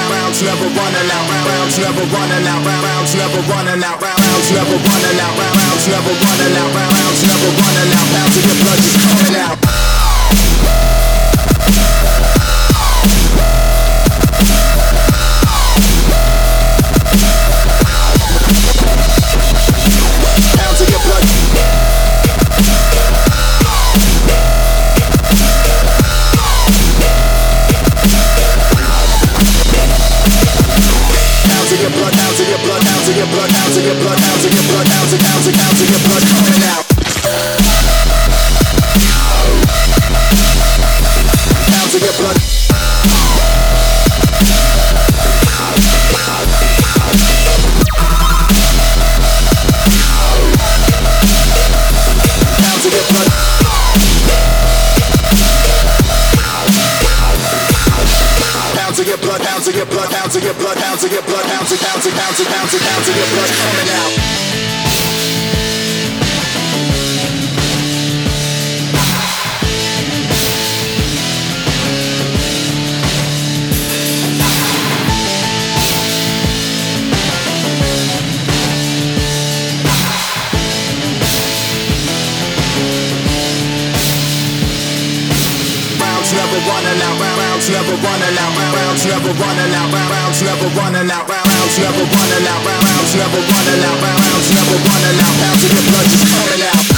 rounds never running out, rounds never running out, rounds never running out, rounds never running out, rounds never running out, rounds never running out, rounds of your blood just coming out. Pounds of your blood. Pounds of your blood, pounds of your blood, pounds of your blood, pounds of your blood, pounds of your blood, pounds of your blood coming out. Pounds of your blood. Pounds of your blood. Pounds of your blood, pounds of your blood, pounds of your blood, pounds of your blood, pounds of pounds of pounds of pounds of pounds of your blood coming out. Never running out, rounds never running out, rounds never running out, rounds never running out, rounds never running out, rounds never running out, rounds never running out, pounds of your blood just coming out.